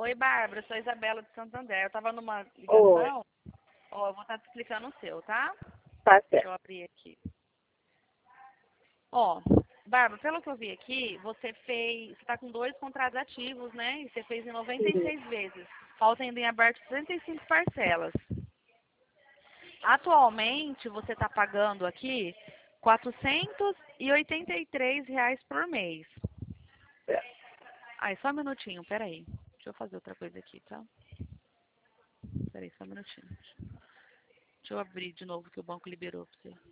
Oi, Bárbara, sou a Isabela de Santander. Eu estava numa Oi, ligação. Ó, eu vou estar te explicando o seu, tá? tá Deixa certo. eu abrir aqui. Ó, Bárbara, pelo que eu vi aqui, você está com 2 contratos ativos, né? E você fez em Sim. 96 vezes. Falta ainda em aberto 35 parcelas. Atualmente, você está pagando aqui R$ 483 por mês. Certo. Ai, só um minutinho, peraí. Deixa eu fazer outra coisa aqui, tá? Peraí, só um minutinho. Deixa eu abrir de novo que o banco liberou pra você.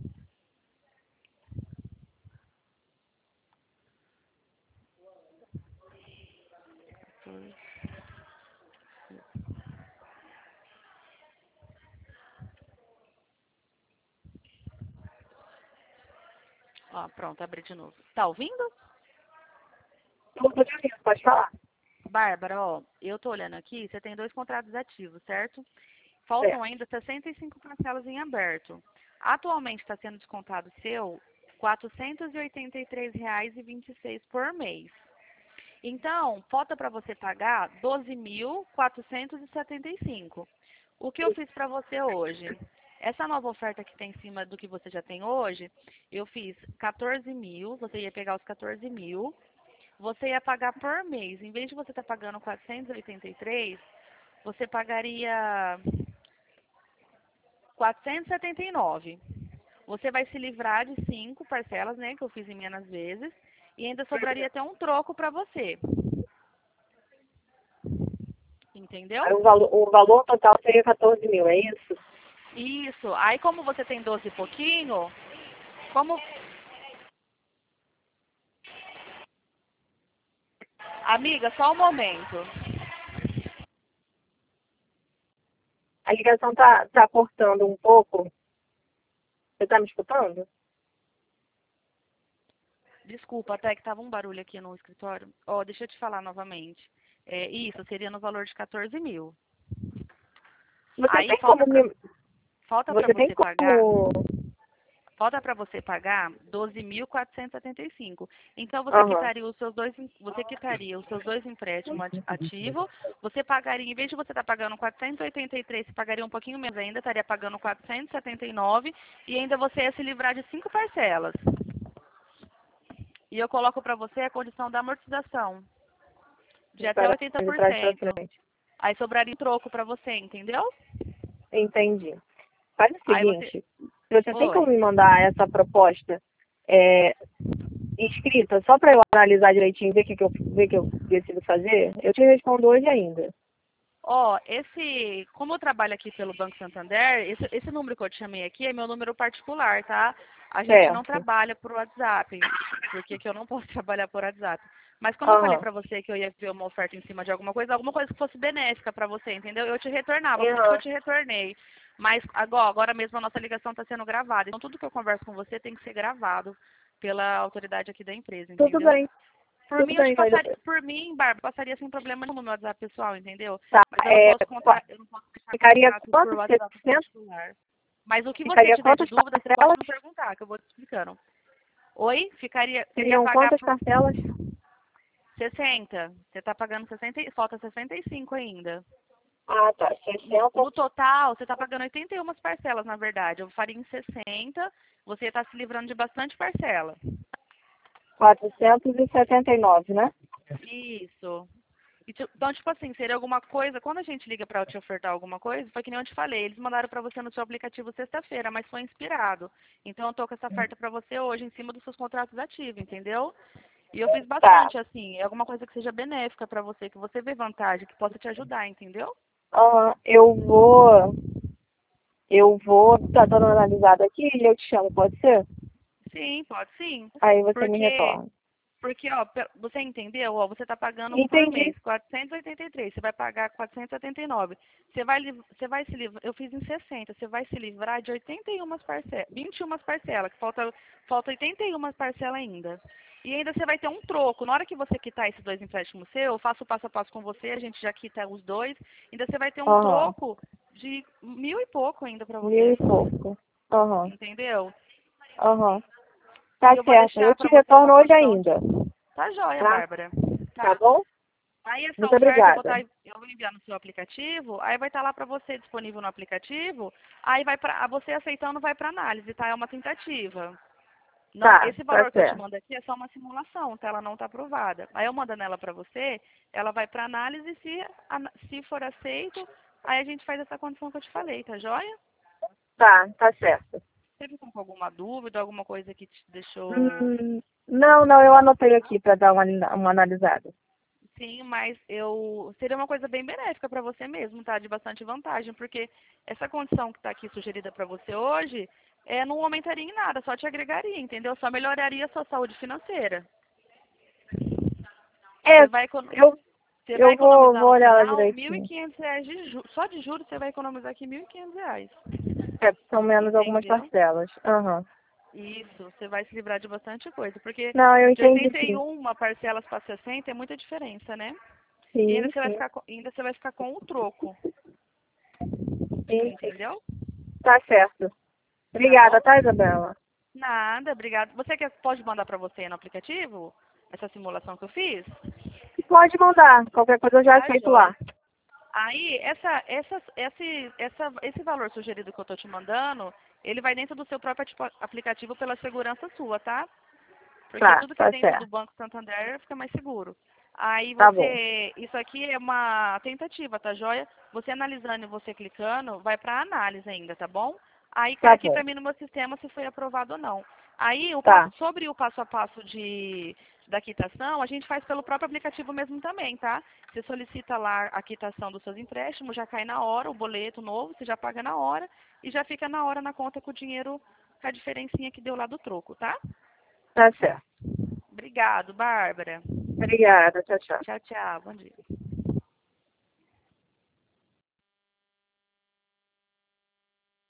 Ó, pronto, abri de novo. Tá ouvindo? Eu tô te ouvindo, pode falar. Bárbara, ó, eu tô olhando aqui, você tem 2 contratos ativos, certo? Faltam Certo. ainda 65 parcelas em aberto. Atualmente está sendo descontado seu R$ 483,26 por mês. Então, falta para você pagar 12.475. O que eu fiz para você hoje? Essa nova oferta que tem em cima do que você já tem hoje, eu fiz 14 mil, você ia pegar os 14 mil, você ia pagar por mês. Em vez de você estar pagando 483, você pagaria 479. Você vai se livrar de 5 parcelas, né, que eu fiz em menos vezes, e ainda sobraria até um troco para você. Entendeu? Aí o valor total seria 14 mil, é isso? Isso. Aí como você tem 12 e pouquinho, como... Amiga, só um momento. A ligação tá cortando um pouco. Você tá me escutando? Desculpa, até que tava um barulho aqui no escritório. Ó, deixa eu te falar novamente. Isso, seria no valor de 14 mil. Você Aí tem como me... falta para Você tem você pagar... como... Falta para você pagar 12.475. Então Aham. você quitaria os seus dois empréstimos ativos. Você pagaria, em vez de você estar pagando 483, você pagaria um pouquinho menos ainda, estaria pagando 479 e ainda você ia se livrar de 5 parcelas. E eu coloco para você a condição da amortização, de até Para de trás para 80%. frente. Aí sobraria em troco para você, entendeu? Entendi. Faz o Aí você... seguinte, você tem como Oi. me mandar essa proposta é, escrita, só para eu analisar direitinho, ver que eu decido fazer? Eu te respondo hoje ainda. Ó, como eu trabalho aqui pelo Banco Santander, esse número que eu te chamei aqui é meu número particular, tá? A gente não Certo. trabalha por WhatsApp, porque que eu não posso trabalhar por WhatsApp. Mas como eu falei Aham. pra você que eu ia ver uma oferta em cima de alguma coisa que fosse benéfica pra você, entendeu? Eu te retornava, por isso que eu Aham. te retornei. Mas agora mesmo a nossa ligação está sendo gravada. Então tudo que eu converso com você tem que ser gravado pela autoridade aqui da empresa, Tudo entendeu? bem. Por Tudo mim, eu te bem, vai. passaria, por mim, Bárbara, passaria sem problema nenhum no meu WhatsApp pessoal, entendeu? Tá. Mas eu não posso eu não posso deixar Ficaria contato por quantos WhatsApp 60? particular. Mas o que você Ficaria tiver de quantas dúvida, você pode parcelas? me perguntar, que eu vou te explicando. Oi? Você ia Seriam pagar quantas por parcelas? 60. Você está pagando 60, falta 65 ainda. Ah, tá. No, 60, no total, você está pagando 81 parcelas, na verdade. Eu faria em 60, você está se livrando de bastante parcela. 479, né? Isso. Então, tipo assim, seria alguma coisa, quando a gente liga pra te ofertar alguma coisa, foi que nem eu te falei, eles mandaram pra você no seu aplicativo sexta-feira, mas foi inspirado. Então eu tô com essa oferta pra você hoje em cima dos seus contratos ativos, entendeu? E eu fiz Tá. bastante, assim, é alguma coisa que seja benéfica pra você, que você vê vantagem, que possa te ajudar, entendeu? Aham. Eu vou tá dando uma analisada aqui e eu te chamo, pode ser? Sim, pode sim. Aí você me Porque retorna. Porque, ó, você entendeu? Ó, você está pagando por Entendi. mês 483, você vai pagar 479. Você vai se livrar, eu fiz em 60, você vai se livrar de 81 parcelas, 21 parcelas, que falta 81 parcelas ainda. E ainda você vai ter um troco. Na hora que você quitar esses 2 empréstimos seus, eu faço o passo a passo com você, a gente já quita os 2, ainda você vai ter um Aham. troco de 1.000 e pouco ainda para Mil você. e pouco. Aham. Entendeu? Aham. E Tá eu vou certo. Eu deixar te para você essa retorno hoje condição. ainda. Tá joia, Tá? Bárbara. Tá Tá. bom? Aí essa Muito oferta obrigada. eu vou enviar no seu aplicativo, aí vai estar lá para você disponível no aplicativo, aí vai para você aceitando vai para análise, tá? É uma tentativa. Não, Tá, esse tá valor que eu te certo. mando aqui é só uma simulação, tá? Ela não está aprovada. Aí eu mando ela para você, ela vai para análise, se for aceito, aí a gente faz essa condição que eu te falei, tá joia? Tá, tá certo. Você ficou com alguma dúvida, alguma coisa que te deixou. Não, não, eu anotei aqui para dar uma analisada. Sim, mas eu seria uma coisa bem benéfica para você mesmo, tá? De bastante vantagem, porque essa condição que está aqui sugerida para você hoje não aumentaria em nada, só te agregaria, entendeu? Só melhoraria a sua saúde financeira. É, Você vai, eu, você vai eu vou economizar no olhar lá final R$ direitinho. 1.500 só de juros você vai economizar aqui R$ 1.500, É, são menos algumas entendeu? parcelas. Aham. Isso, você vai se livrar de bastante coisa, porque Não, eu de entendi sim. 81 parcelas para 60 é muita diferença, né? E ainda Sim, você vai sim, ficar, ainda você vai ficar com o troco, sim, sim. entendeu? Tá certo. Tá bom? Obrigada, tá, Isabela? Nada, obrigado. Você pode mandar para você no aplicativo essa simulação que eu fiz? Pode mandar. Qualquer coisa eu já Tá, aceito joia. lá. Aí, esse valor sugerido que eu estou te mandando, ele vai dentro do seu próprio aplicativo pela segurança sua, tá? Porque Tá, tudo que é tá dentro do certo. Banco Santander fica mais seguro. Aí Tá bom. isso aqui é uma tentativa, tá joia? Você analisando e você clicando, vai para análise ainda, tá bom? Aí cai Tá aqui para bom. mim no meu sistema se foi aprovado ou não. Aí Tá, sobre o passo a passo da quitação, a gente faz pelo próprio aplicativo mesmo também, tá? Você solicita lá a quitação dos seus empréstimos, já cai na hora o boleto novo, você já paga na hora e já fica na hora na conta com o dinheiro, com a diferencinha que deu lá do troco, tá? tá certo. Obrigado, Bárbara. Obrigada. Tchau, tchau. Tchau, tchau. Bom dia.